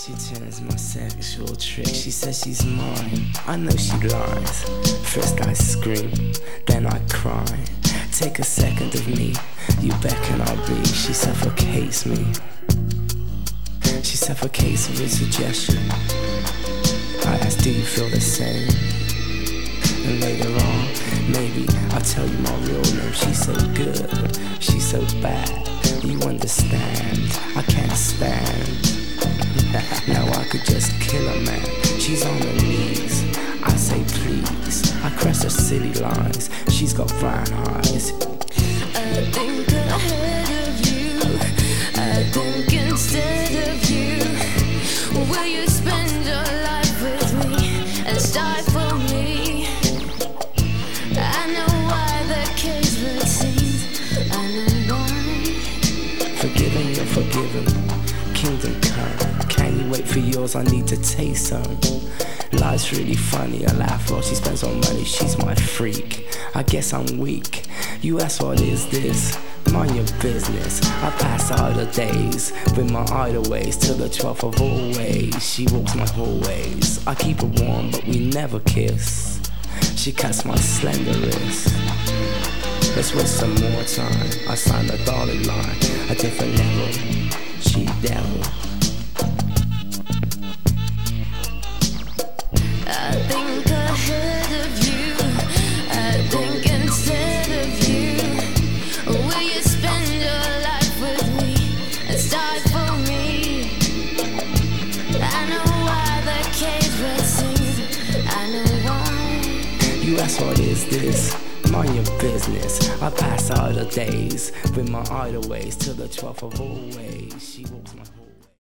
She turns my sexual trick. She says she's mine. I know she lies. First I scream, then I cry. Take a second of me, you beckon I'll be. She suffocates me. She suffocates with suggestion. I ask, do you feel the same? And later on, maybe I'll tell you my real name. She's so good, she's so bad. You understand, I can't stand. Now I could just kill a man. She's on her knees, I say please. I caress her silly lines. She's got brown eyes. I think ahead of you. I think instead of you. Will you spend your life with me and stifle me? I know why the case would seem. I know why. Forgiven, you're forgiven. Kingdom come. Can you wait for yours? I need to taste some. Life's really funny. I laugh while she spends on money. She's my freak. I guess I'm weak. You ask what is this? Mind your business. I pass idle days with my idle ways till the 12th of always. She walks my hallways. I keep her warm, but we never kiss. She cuts my slender wrist. Let's waste some more time. I sign the dotted line. A different level. She devil. I think ahead of you. I think instead of you. Will you spend your life with me and stifle me? I know why the cage red sings. I know why. You ask what is this? Mind your business. I pass idle days with my idle ways till the 12th of always. She walks my